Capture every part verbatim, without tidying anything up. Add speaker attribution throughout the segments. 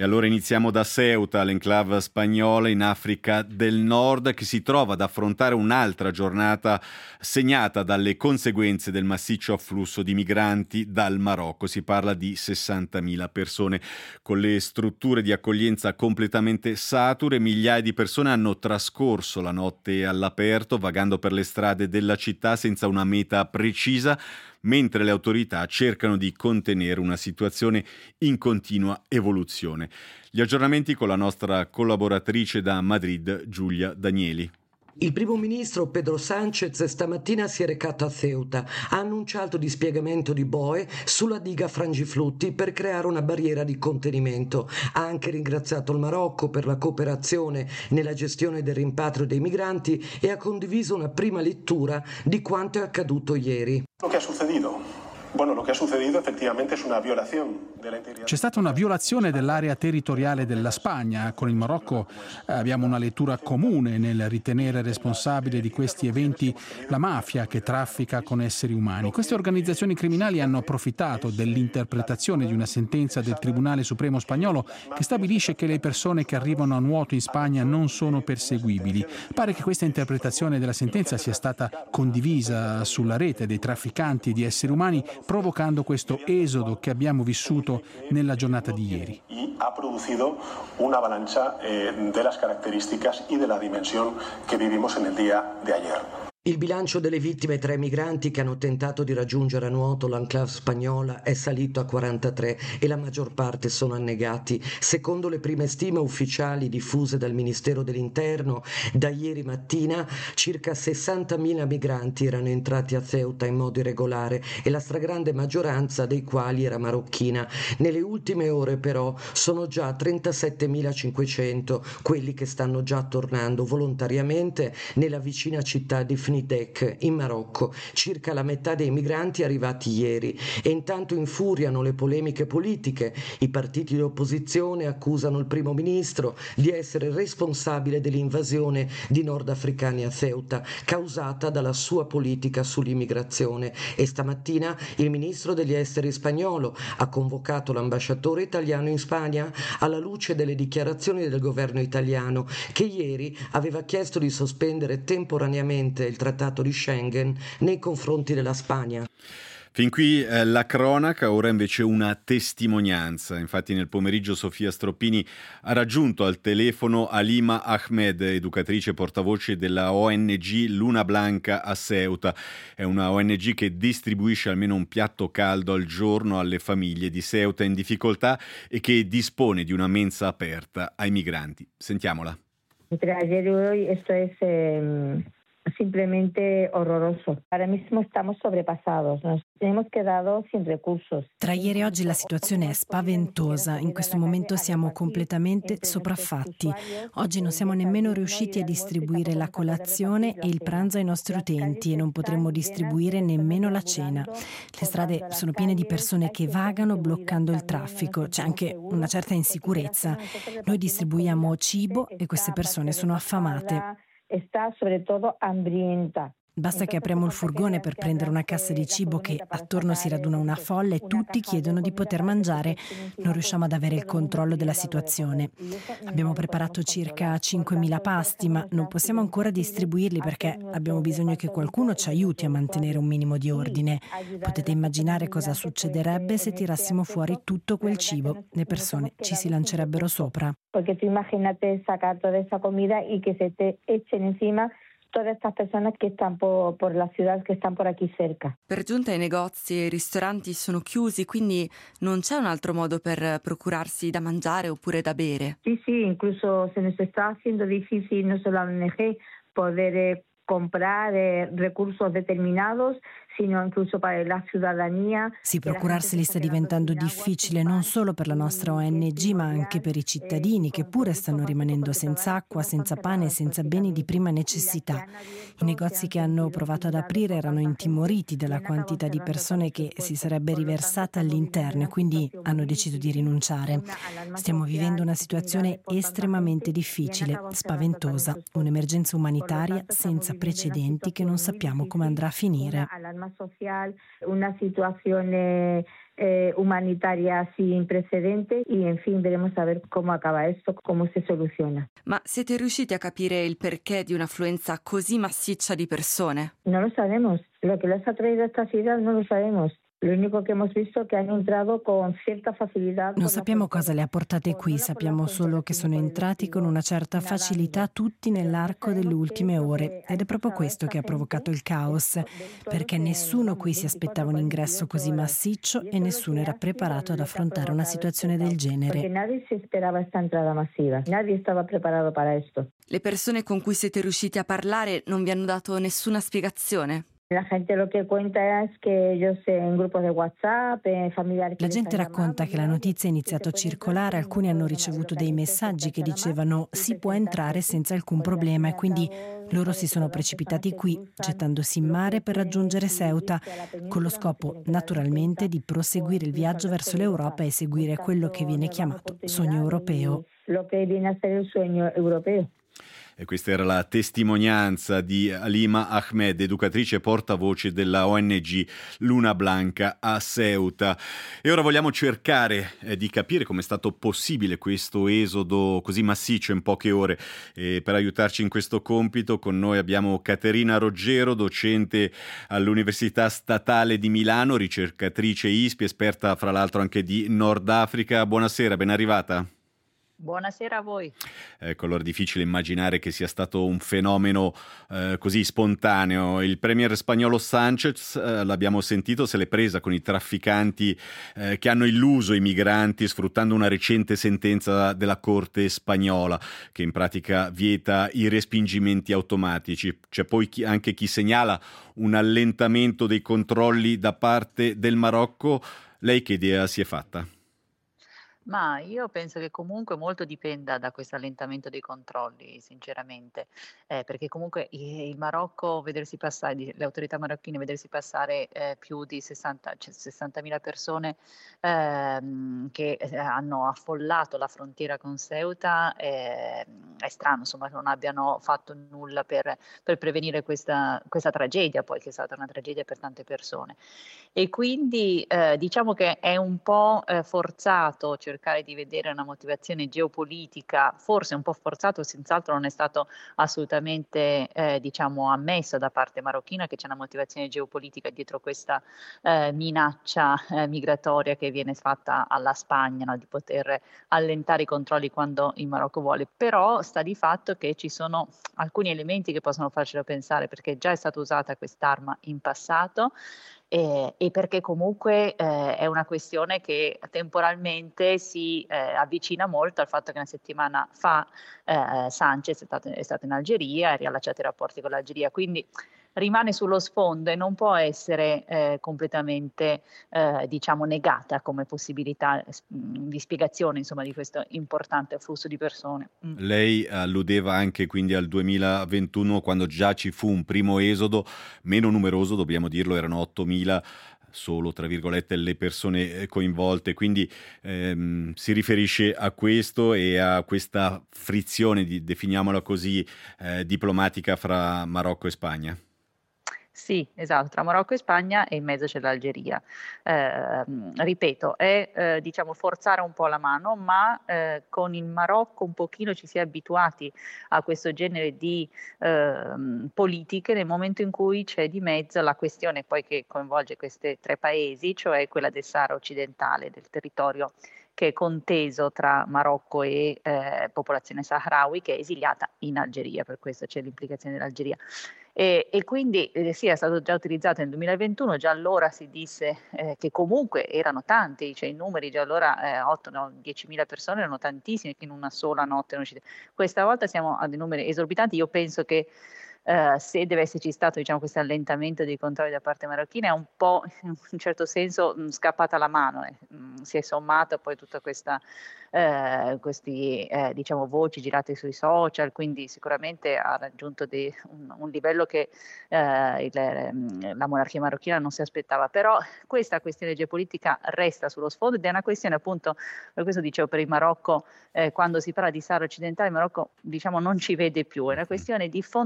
Speaker 1: E allora iniziamo da Ceuta, l'enclave spagnola in Africa del Nord, che si trova ad affrontare un'altra giornata segnata dalle conseguenze del massiccio afflusso di migranti dal Marocco. Si parla di sessantamila persone. Con le strutture di accoglienza completamente sature, migliaia di persone hanno trascorso la notte all'aperto, vagando per le strade della città senza una meta precisa, mentre le autorità cercano di contenere una situazione in continua evoluzione. Gli aggiornamenti con la nostra collaboratrice da Madrid, Giulia Danieli.
Speaker 2: Il primo ministro Pedro Sánchez stamattina si è recato a Ceuta, ha annunciato dispiegamento di boe sulla diga Frangiflutti per creare una barriera di contenimento. Ha anche ringraziato il Marocco per la cooperazione nella gestione del rimpatrio dei migranti e ha condiviso una prima lettura di quanto è accaduto ieri.
Speaker 3: Lo che è successo? Bueno, lo che è successo effettivamente è una violazione della integrità.
Speaker 4: C'è stata una violazione dell'area territoriale della Spagna. Con il Marocco abbiamo una lettura comune nel ritenere responsabile di questi eventi la mafia che traffica con esseri umani. Queste organizzazioni criminali hanno approfittato dell'interpretazione di una sentenza del Tribunale Supremo spagnolo che stabilisce che le persone che arrivano a nuoto in Spagna non sono perseguibili. Pare che questa interpretazione della sentenza sia stata condivisa sulla rete dei trafficanti di esseri umani, provocando questo esodo che abbiamo vissuto nella giornata di ieri.
Speaker 3: Ha producido una avalancha eh, de las características y de la dimensión que vivimos en el día de ayer.
Speaker 2: Il bilancio delle vittime tra i migranti che hanno tentato di raggiungere a nuoto l'enclave spagnola è salito a quarantatré e la maggior parte sono annegati. Secondo le prime stime ufficiali diffuse dal Ministero dell'Interno, da ieri mattina circa sessantamila migranti erano entrati a Ceuta in modo irregolare e la stragrande maggioranza dei quali era marocchina. Nelle ultime ore però sono già trentasettemilacinquecento quelli che stanno già tornando volontariamente nella vicina città di Fnidek in Marocco, circa la metà dei migranti arrivati ieri, e intanto infuriano le polemiche politiche. I partiti di opposizione accusano il primo ministro di essere responsabile dell'invasione di nordafricani a Ceuta, causata dalla sua politica sull'immigrazione, e stamattina il ministro degli esteri spagnolo ha convocato l'ambasciatore italiano in Spagna alla luce delle dichiarazioni del governo italiano, che ieri aveva chiesto di sospendere temporaneamente il Trattato di Schengen nei confronti della Spagna.
Speaker 1: Fin qui eh, la cronaca, ora invece una testimonianza. Infatti nel pomeriggio Sofia Stroppini ha raggiunto al telefono Halima Ahmed, educatrice e portavoce della O N G Luna Blanca a Ceuta. È una O N G che distribuisce almeno un piatto caldo al giorno alle famiglie di Ceuta in difficoltà e che dispone di una mensa aperta ai migranti. Sentiamola.
Speaker 5: Entre ayer y hoy esto es eh, simplemente horroroso. Ahora mismo estamos sobrepasados, nos hemos quedado sin recursos.
Speaker 6: Tra ieri e oggi la situazione è spaventosa, in questo momento siamo completamente sopraffatti. Oggi non siamo nemmeno riusciti a distribuire la colazione e il pranzo ai nostri utenti e non potremo distribuire nemmeno la cena. Le strade sono piene di persone che vagano bloccando il traffico, c'è anche una certa insicurezza. Noi distribuiamo cibo e queste persone sono affamate.
Speaker 5: Sta soprattutto hambrienta.
Speaker 6: Basta che apriamo il furgone per prendere una cassa di cibo che attorno si raduna una folla e tutti chiedono di poter mangiare. Non riusciamo ad avere il controllo della situazione. Abbiamo preparato circa cinquemila pasti, ma non possiamo ancora distribuirli perché abbiamo bisogno che qualcuno ci aiuti a mantenere un minimo di ordine. Potete immaginare cosa succederebbe se tirassimo fuori tutto quel cibo. Le persone ci si lancerebbero sopra.
Speaker 5: Perché tu immaginate sacar toda esa comida y que se te echen encima todas estas personas que están por, por la ciudad, que están por aquí cerca.
Speaker 7: Per giunta i negozi e i ristoranti sono chiusi, quindi non c'è un altro modo per procurarsi da mangiare oppure da bere.
Speaker 5: Sí, sí, incluso se nos está haciendo difícil no solo a la O N G poder eh, comprar eh, recursos determinados, sino incluso per la cittadinanza.
Speaker 6: Sì, procurarseli sta diventando difficile non solo per la nostra O N G, ma anche per i cittadini che pure stanno rimanendo senza acqua, senza pane e senza beni di prima necessità. I negozi che hanno provato ad aprire erano intimoriti dalla quantità di persone che si sarebbe riversata all'interno e quindi hanno deciso di rinunciare. Stiamo vivendo una situazione estremamente difficile, spaventosa, un'emergenza umanitaria senza precedenti che non sappiamo come andrà a finire.
Speaker 5: Social, una situazione eh, humanitaria sin precedentes y en fin veremos a ver cómo acaba esto, cómo se soluciona.
Speaker 7: Ma siete riusciti a capire il perché di un'affluenza così massiccia di persone?
Speaker 5: No lo sabemos. Lo que los ha traído a esta ciudad no lo sabemos. Lo único que hemos visto es que han entrado con cierta facilidad.
Speaker 6: Non sappiamo cosa le ha portate qui, sappiamo solo che sono entrati con una certa facilità tutti nell'arco delle ultime ore ed è proprio questo che ha provocato il caos, perché nessuno qui si aspettava un ingresso così massiccio e nessuno era preparato ad affrontare una situazione del genere.
Speaker 5: Perché nadie si esperaba esta entrada masiva, nadie estaba preparado para esto.
Speaker 7: Le persone con cui siete riusciti a parlare non vi hanno dato nessuna spiegazione?
Speaker 5: La gente lo que cuenta es que ellos en grupos de WhatsApp, en familiares.
Speaker 6: La gente racconta che la notizia è iniziata a circolare, alcuni hanno ricevuto dei messaggi che dicevano si può entrare senza alcun problema e quindi loro si sono precipitati qui, gettandosi in mare per raggiungere Ceuta, con lo scopo naturalmente di proseguire il viaggio verso l'Europa e seguire quello che viene chiamato sogno europeo.
Speaker 5: Lo che viene a essere il sogno europeo.
Speaker 1: E questa era la testimonianza di Halima Ahmed, educatrice e portavoce della O N G Luna Blanca a Ceuta. E ora vogliamo cercare eh, di capire come è stato possibile questo esodo così massiccio in poche ore. E per aiutarci in questo compito con noi abbiamo Caterina Roggero, docente all'Università Statale di Milano, ricercatrice I S P I, esperta fra l'altro anche di Nord Africa. Buonasera, ben arrivata.
Speaker 8: Buonasera a voi.
Speaker 1: Ecco, allora è difficile immaginare che sia stato un fenomeno eh, così spontaneo. Il premier spagnolo Sánchez, eh, l'abbiamo sentito, se l'è presa con i trafficanti eh, che hanno illuso i migranti sfruttando una recente sentenza della Corte spagnola che in pratica vieta i respingimenti automatici. C'è poi chi, anche chi segnala un allentamento dei controlli da parte del Marocco. Lei che idea si è fatta?
Speaker 8: Ma io penso che comunque molto dipenda da questo allentamento dei controlli, sinceramente, eh, perché comunque i- il Marocco, vedersi passare, di- le autorità marocchine vedersi passare eh, più di sessanta, cioè sessantamila persone ehm, che eh, hanno affollato la frontiera con Ceuta, eh, è strano, insomma, che non abbiano fatto nulla per, per prevenire questa, questa tragedia, poi che è stata una tragedia per tante persone. E quindi eh, diciamo che è un po' eh, forzato cercare di vedere una motivazione geopolitica, forse un po' forzato, senz'altro non è stato assolutamente eh, diciamo ammesso da parte marocchina che c'è una motivazione geopolitica dietro questa eh, minaccia eh, migratoria che viene fatta alla Spagna, no, di poter allentare i controlli quando il Marocco vuole, però sta di fatto che ci sono alcuni elementi che possono farcelo pensare, perché già è stata usata quest'arma in passato. Eh, e perché comunque eh, è una questione che temporalmente si eh, avvicina molto al fatto che una settimana fa eh, Sánchez è stato, è stato in Algeria e ha riallacciato i rapporti con l'Algeria, quindi rimane sullo sfondo e non può essere eh, completamente eh, diciamo negata come possibilità eh, di spiegazione, insomma, di questo importante afflusso di persone. Mm.
Speaker 1: Lei alludeva anche quindi al duemilaventuno, quando già ci fu un primo esodo meno numeroso, dobbiamo dirlo, erano ottomila solo, tra virgolette, le persone coinvolte, quindi ehm, si riferisce a questo e a questa frizione, di, definiamola così, eh, diplomatica fra Marocco e Spagna.
Speaker 8: Sì, esatto, tra Marocco e Spagna e in mezzo c'è l'Algeria. Eh, ripeto, è eh, diciamo forzare un po' la mano, ma eh, con il Marocco un pochino ci si è abituati a questo genere di eh, politiche nel momento in cui c'è di mezzo la questione poi che coinvolge questi tre paesi, cioè quella del Sahara occidentale, del territorio che è conteso tra Marocco e eh, popolazione saharawi che è esiliata in Algeria, per questo c'è l'implicazione dell'Algeria. E, e quindi eh, sì, è stato già utilizzato nel duemilaventuno, già allora si disse eh, che comunque erano tanti, cioè i numeri già allora eh, otto diecimila persone erano tantissime che in una sola notte erano uscite. Questa volta siamo a dei numeri esorbitanti, io penso che Uh, se deve esserci stato diciamo, questo allentamento dei controlli da parte marocchina è un po' in un certo senso mh, scappata la mano, eh. mh, si è sommata poi tutta questa eh, questi eh, diciamo voci girate sui social, quindi sicuramente ha raggiunto dei, un, un livello che eh, il, la monarchia marocchina non si aspettava, però questa questione geopolitica resta sullo sfondo ed è una questione appunto, per questo dicevo per il Marocco, eh, quando si parla di Sahara occidentale il Marocco diciamo non ci vede più, è una questione di fondamentale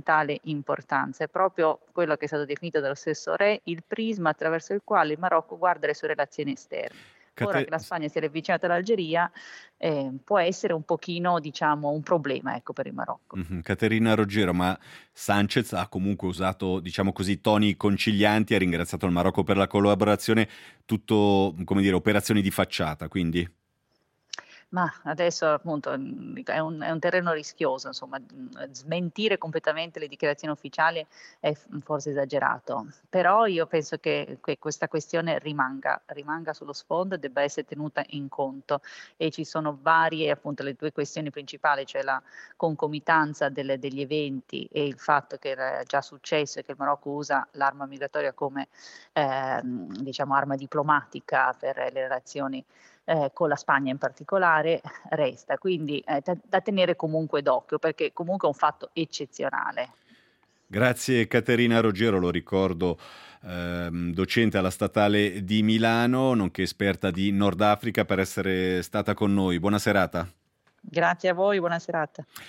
Speaker 8: fondamentale importanza, è proprio quello che è stato definito dallo stesso re il prisma attraverso il quale il Marocco guarda le sue relazioni esterne.
Speaker 1: Cate-
Speaker 8: Ora che la Spagna si è avvicinata all'Algeria, eh, può essere un pochino, diciamo, un problema, ecco, per il Marocco.
Speaker 1: Mhm. Caterina Roggero, ma Sanchez ha comunque usato, diciamo così, toni concilianti, ha ringraziato il Marocco per la collaborazione, tutto, come dire, operazioni di facciata, quindi?
Speaker 8: Ma adesso appunto mh, è un, è un terreno rischioso, insomma, mh, smentire completamente le dichiarazioni ufficiali è f- forse esagerato, però io penso che, che questa questione rimanga, rimanga sullo sfondo e debba essere tenuta in conto, e ci sono varie, appunto, le due questioni principali, cioè la concomitanza delle- degli eventi e il fatto che era già successo e che il Marocco usa l'arma migratoria come ehm, diciamo arma diplomatica per le relazioni eh, con la Spagna in particolare, resta, quindi eh, da, da tenere comunque d'occhio, perché comunque è un fatto eccezionale.
Speaker 1: Grazie Caterina Roggero, lo ricordo, ehm, docente alla Statale di Milano, nonché esperta di Nord Africa, per essere stata con noi. Buona serata.
Speaker 8: Grazie a voi, buona serata.